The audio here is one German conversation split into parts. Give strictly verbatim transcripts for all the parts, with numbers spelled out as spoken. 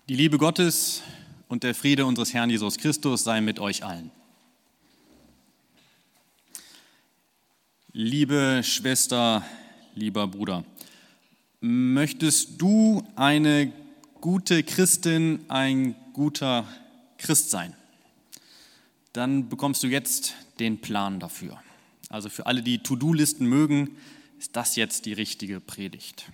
Die Liebe Gottes und der Friede unseres Herrn Jesus Christus sei mit euch allen. Liebe Schwester, lieber Bruder, möchtest du eine gute Christin, ein guter Christ sein? Dann bekommst du jetzt den Plan dafür. Also für alle, die To-Do-Listen mögen, ist das jetzt die richtige Predigt.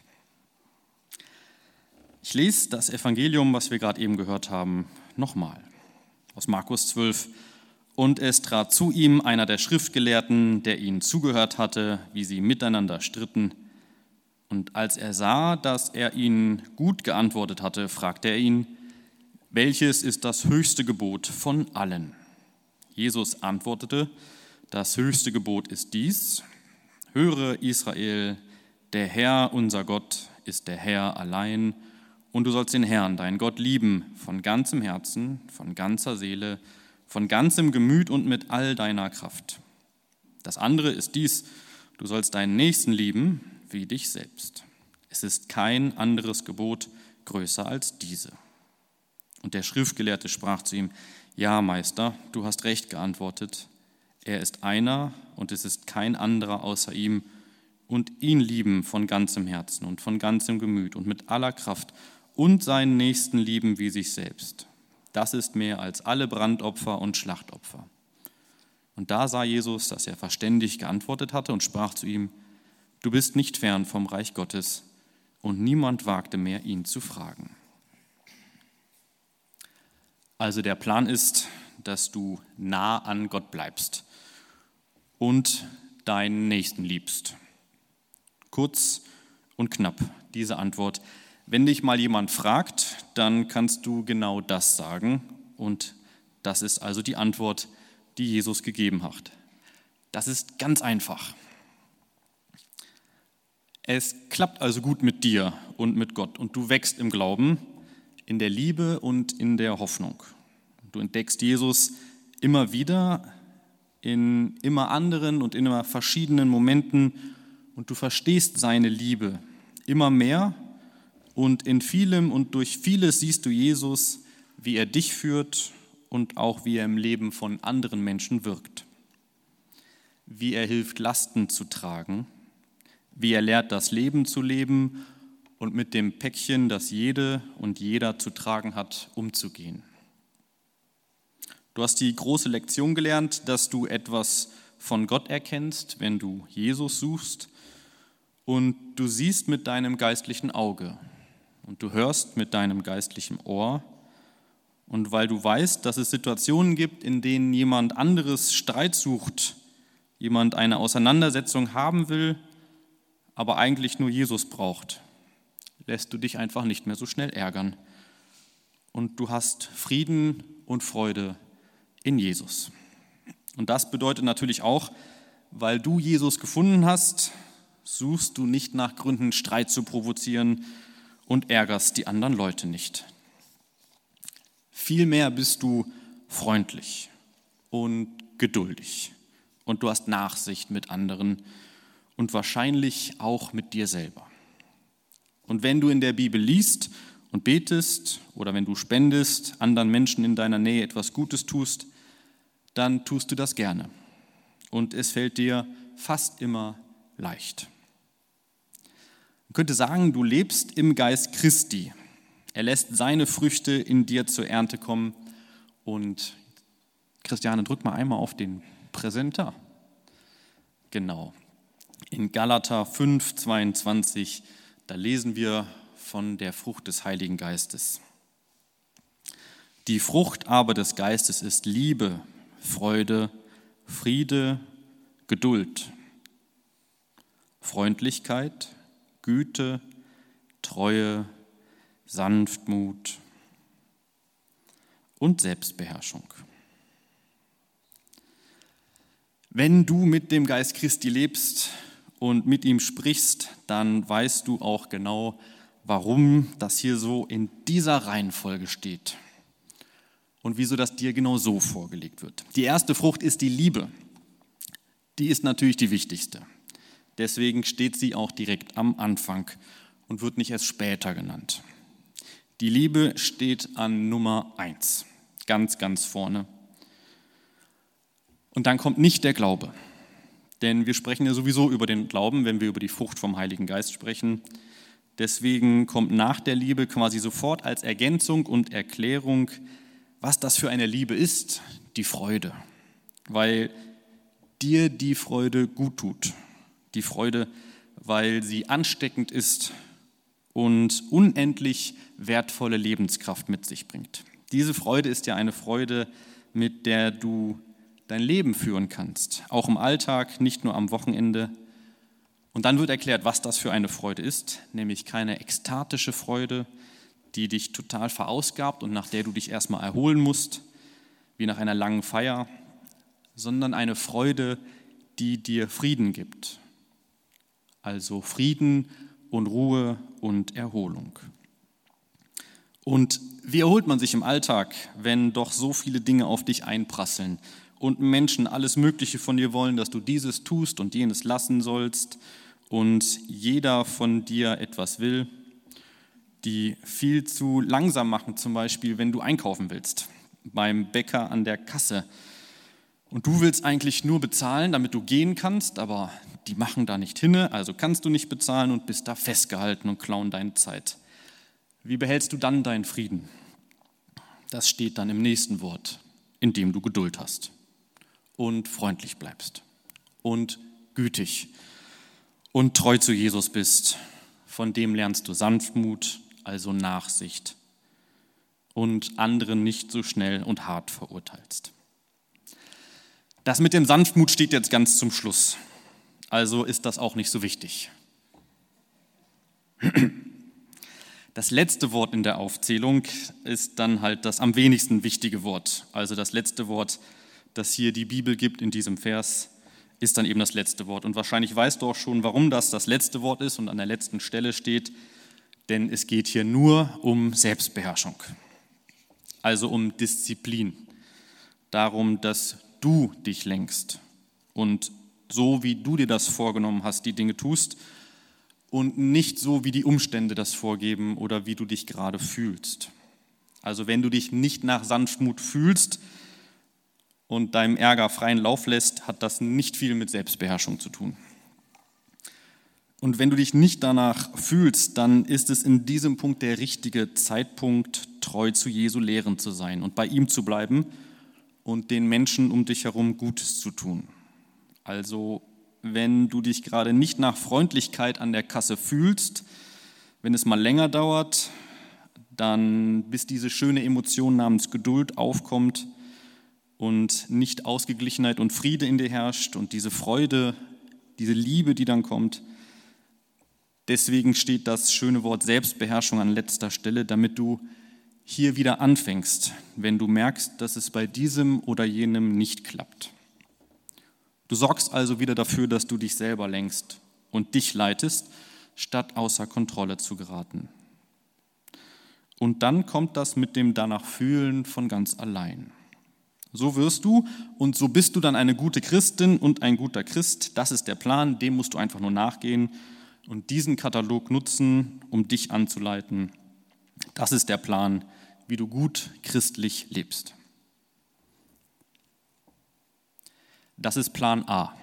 Ich lese das Evangelium, was wir gerade eben gehört haben, nochmal aus Markus zwölf. Und es trat zu ihm einer der Schriftgelehrten, der ihnen zugehört hatte, wie sie miteinander stritten. Und als er sah, dass er ihnen gut geantwortet hatte, fragte er ihn: Welches ist das höchste Gebot von allen? Jesus antwortete: Das höchste Gebot ist dies: Höre, Israel, der Herr, unser Gott, ist der Herr allein. Und du sollst den Herrn, deinen Gott, lieben von ganzem Herzen, von ganzer Seele, von ganzem Gemüt und mit all deiner Kraft. Das andere ist dies: Du sollst deinen Nächsten lieben wie dich selbst. Es ist kein anderes Gebot größer als diese. Und der Schriftgelehrte sprach zu ihm: Ja, Meister, du hast recht geantwortet. Er ist einer und es ist kein anderer außer ihm. Und ihn lieben von ganzem Herzen und von ganzem Gemüt und mit aller Kraft und seinen Nächsten lieben wie sich selbst. Das ist mehr als alle Brandopfer und Schlachtopfer. Und da sah Jesus, dass er verständig geantwortet hatte und sprach zu ihm: Du bist nicht fern vom Reich Gottes. Und niemand wagte mehr, ihn zu fragen. Also der Plan ist, dass du nah an Gott bleibst und deinen Nächsten liebst. Kurz und knapp diese Antwort. Wenn dich mal jemand fragt, dann kannst du genau das sagen. Und das ist also die Antwort, die Jesus gegeben hat. Das ist ganz einfach. Es klappt also gut mit dir und mit Gott und du wächst im Glauben, in der Liebe und in der Hoffnung. Du entdeckst Jesus immer wieder in immer anderen und in immer verschiedenen Momenten und du verstehst seine Liebe immer mehr. Und in vielem und durch vieles siehst du Jesus, wie er dich führt und auch wie er im Leben von anderen Menschen wirkt. Wie er hilft, Lasten zu tragen, wie er lehrt, das Leben zu leben und mit dem Päckchen, das jede und jeder zu tragen hat, umzugehen. Du hast die große Lektion gelernt, dass du etwas von Gott erkennst, wenn du Jesus suchst, und du siehst mit deinem geistlichen Auge. Und du hörst mit deinem geistlichen Ohr. Und weil du weißt, dass es Situationen gibt, in denen jemand anderes Streit sucht, jemand eine Auseinandersetzung haben will, aber eigentlich nur Jesus braucht, lässt du dich einfach nicht mehr so schnell ärgern. Und du hast Frieden und Freude in Jesus. Und das bedeutet natürlich auch, weil du Jesus gefunden hast, suchst du nicht nach Gründen, Streit zu provozieren, und ärgerst die anderen Leute nicht. Vielmehr bist du freundlich und geduldig und du hast Nachsicht mit anderen und wahrscheinlich auch mit dir selber. Und wenn du in der Bibel liest und betest oder wenn du spendest, anderen Menschen in deiner Nähe etwas Gutes tust, dann tust du das gerne und es fällt dir fast immer leicht. Man könnte sagen, du lebst im Geist Christi. Er lässt seine Früchte in dir zur Ernte kommen. Und Christiane, drück mal einmal auf den Präsenter. Genau. In Galater fünf, zweiundzwanzig, da lesen wir von der Frucht des Heiligen Geistes. Die Frucht aber des Geistes ist Liebe, Freude, Friede, Geduld, Freundlichkeit, Güte, Treue, Sanftmut und Selbstbeherrschung. Wenn du mit dem Geist Christi lebst und mit ihm sprichst, dann weißt du auch genau, warum das hier so in dieser Reihenfolge steht und wieso das dir genau so vorgelegt wird. Die erste Frucht ist die Liebe. Die ist natürlich die wichtigste. Deswegen steht sie auch direkt am Anfang und wird nicht erst später genannt. Die Liebe steht an Nummer eins, ganz, ganz vorne. Und dann kommt nicht der Glaube, denn wir sprechen ja sowieso über den Glauben, wenn wir über die Frucht vom Heiligen Geist sprechen. Deswegen kommt nach der Liebe quasi sofort als Ergänzung und Erklärung, was das für eine Liebe ist, die Freude, weil dir die Freude gut tut, die Freude, weil sie ansteckend ist und unendlich wertvolle Lebenskraft mit sich bringt. Diese Freude ist ja eine Freude, mit der du dein Leben führen kannst, auch im Alltag, nicht nur am Wochenende. Und dann wird erklärt, was das für eine Freude ist, nämlich keine ekstatische Freude, die dich total verausgabt und nach der du dich erstmal erholen musst, wie nach einer langen Feier, sondern eine Freude, die dir Frieden gibt. Also Frieden und Ruhe und Erholung. Und wie erholt man sich im Alltag, wenn doch so viele Dinge auf dich einprasseln und Menschen alles Mögliche von dir wollen, dass du dieses tust und jenes lassen sollst und jeder von dir etwas will, die viel zu langsam machen, zum Beispiel, wenn du einkaufen willst, beim Bäcker an der Kasse. Und du willst eigentlich nur bezahlen, damit du gehen kannst, aber die machen da nicht hin, also kannst du nicht bezahlen und bist da festgehalten und klauen deine Zeit. Wie behältst du dann deinen Frieden? Das steht dann im nächsten Wort, in dem du Geduld hast und freundlich bleibst und gütig und treu zu Jesus bist. Von dem lernst du Sanftmut, also Nachsicht, und anderen nicht so schnell und hart verurteilst. Das mit dem Sanftmut steht jetzt ganz zum Schluss, also ist das auch nicht so wichtig. Das letzte Wort in der Aufzählung ist dann halt das am wenigsten wichtige Wort. Also das letzte Wort, das hier die Bibel gibt in diesem Vers, ist dann eben das letzte Wort. Und wahrscheinlich weißt du auch schon, warum das das letzte Wort ist und an der letzten Stelle steht, denn es geht hier nur um Selbstbeherrschung, also um Disziplin, darum, dass du dich lenkst und so, wie du dir das vorgenommen hast, die Dinge tust und nicht so, wie die Umstände das vorgeben oder wie du dich gerade fühlst. Also wenn du dich nicht nach Sanftmut fühlst und deinem Ärger freien Lauf lässt, hat das nicht viel mit Selbstbeherrschung zu tun. Und wenn du dich nicht danach fühlst, dann ist es in diesem Punkt der richtige Zeitpunkt, treu zu Jesu Lehren zu sein und bei ihm zu bleiben und den Menschen um dich herum Gutes zu tun. Also wenn du dich gerade nicht nach Freundlichkeit an der Kasse fühlst, wenn es mal länger dauert, dann bis diese schöne Emotion namens Geduld aufkommt und nicht Ausgeglichenheit und Friede in dir herrscht und diese Freude, diese Liebe, die dann kommt. Deswegen steht das schöne Wort Selbstbeherrschung an letzter Stelle, damit du hier wieder anfängst, wenn du merkst, dass es bei diesem oder jenem nicht klappt. Du sorgst also wieder dafür, dass du dich selber lenkst und dich leitest, statt außer Kontrolle zu geraten. Und dann kommt das mit dem danach Fühlen von ganz allein. So wirst du und so bist du dann eine gute Christin und ein guter Christ. Das ist der Plan, dem musst du einfach nur nachgehen und diesen Katalog nutzen, um dich anzuleiten. Das ist der Plan, wie du gut christlich lebst. Das ist Plan A.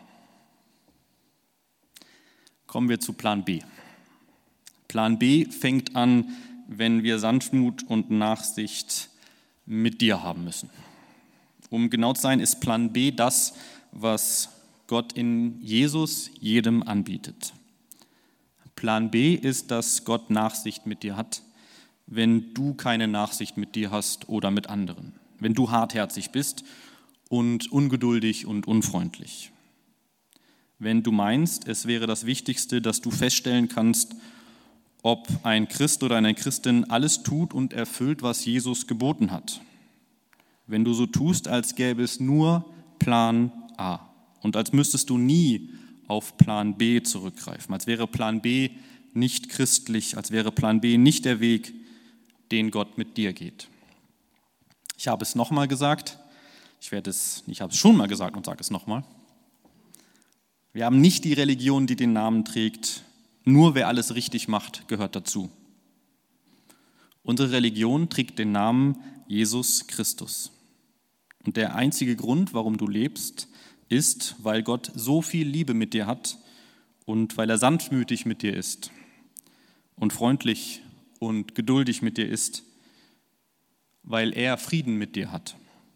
Kommen wir zu Plan B. Plan B fängt an, wenn wir Sanftmut und Nachsicht mit dir haben müssen. Um genau zu sein, ist Plan B das, was Gott in Jesus jedem anbietet. Plan B ist, dass Gott Nachsicht mit dir hat, wenn du keine Nachsicht mit dir hast oder mit anderen. Wenn du hartherzig bist und ungeduldig und unfreundlich. Wenn du meinst, es wäre das Wichtigste, dass du feststellen kannst, ob ein Christ oder eine Christin alles tut und erfüllt, was Jesus geboten hat. Wenn du so tust, als gäbe es nur Plan A und als müsstest du nie auf Plan B zurückgreifen, als wäre Plan B nicht christlich, als wäre Plan B nicht der Weg, den Gott mit dir geht. Ich habe es nochmal gesagt, ich werde es, ich habe es schon mal gesagt und sage es nochmal. Wir haben nicht die Religion, die den Namen trägt, nur wer alles richtig macht, gehört dazu. Unsere Religion trägt den Namen Jesus Christus. Und der einzige Grund, warum du lebst, ist, weil Gott so viel Liebe mit dir hat und weil er sanftmütig mit dir ist und freundlich und geduldig mit dir ist, weil er Frieden mit dir hat.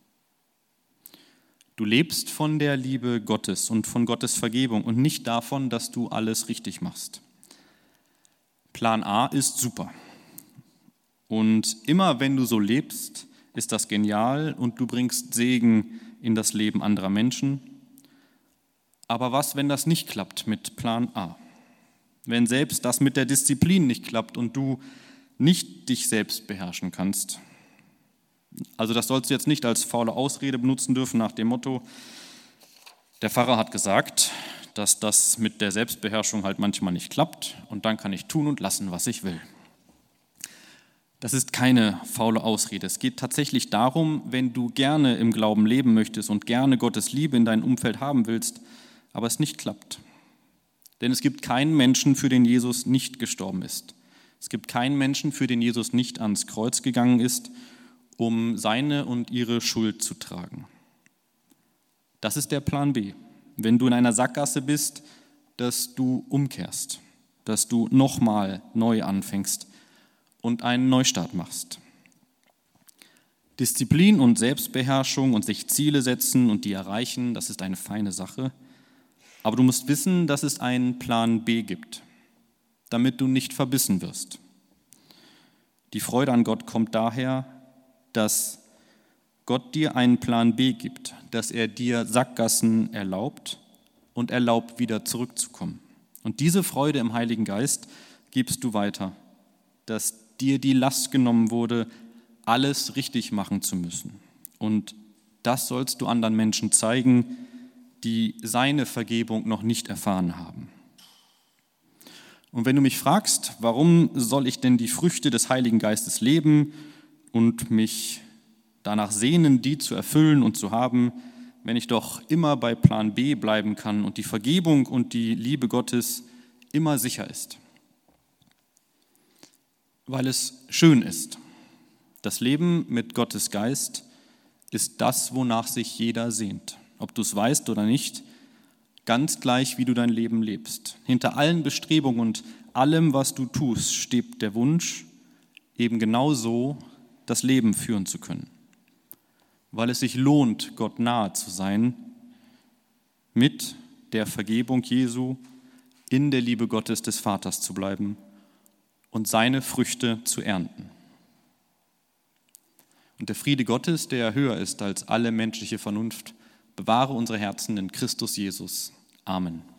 Du lebst von der Liebe Gottes und von Gottes Vergebung und nicht davon, dass du alles richtig machst. Plan A ist super. Und immer wenn du so lebst, ist das genial und du bringst Segen in das Leben anderer Menschen. Aber was, wenn das nicht klappt mit Plan A? Wenn selbst das mit der Disziplin nicht klappt und du nicht dich selbst beherrschen kannst? Also das sollst du jetzt nicht als faule Ausrede benutzen dürfen nach dem Motto, der Pfarrer hat gesagt, dass das mit der Selbstbeherrschung halt manchmal nicht klappt und dann kann ich tun und lassen, was ich will. Das ist keine faule Ausrede. Es geht tatsächlich darum, wenn du gerne im Glauben leben möchtest und gerne Gottes Liebe in deinem Umfeld haben willst, aber es nicht klappt. Denn es gibt keinen Menschen, für den Jesus nicht gestorben ist. Es gibt keinen Menschen, für den Jesus nicht ans Kreuz gegangen ist, um seine und ihre Schuld zu tragen. Das ist der Plan B. Wenn du in einer Sackgasse bist, dass du umkehrst, dass du nochmal neu anfängst und einen Neustart machst. Disziplin und Selbstbeherrschung und sich Ziele setzen und die erreichen, das ist eine feine Sache. Aber du musst wissen, dass es einen Plan B gibt, damit du nicht verbissen wirst. Die Freude an Gott kommt daher, dass Gott dir einen Plan B gibt, dass er dir Sackgassen erlaubt und erlaubt, wieder zurückzukommen. Und diese Freude im Heiligen Geist gibst du weiter, dass dir die Last genommen wurde, alles richtig machen zu müssen. Und das sollst du anderen Menschen zeigen, die seine Vergebung noch nicht erfahren haben. Und wenn du mich fragst, warum soll ich denn die Früchte des Heiligen Geistes leben und mich danach sehnen, die zu erfüllen und zu haben, wenn ich doch immer bei Plan B bleiben kann und die Vergebung und die Liebe Gottes immer sicher ist? Weil es schön ist. Das Leben mit Gottes Geist ist das, wonach sich jeder sehnt. Ob du es weißt oder nicht, ganz gleich, wie du dein Leben lebst. Hinter allen Bestrebungen und allem, was du tust, steht der Wunsch, eben genau so das Leben führen zu können. Weil es sich lohnt, Gott nahe zu sein, mit der Vergebung Jesu in der Liebe Gottes des Vaters zu bleiben und seine Früchte zu ernten. Und der Friede Gottes, der höher ist als alle menschliche Vernunft, bewahre unsere Herzen in Christus Jesus. Amen.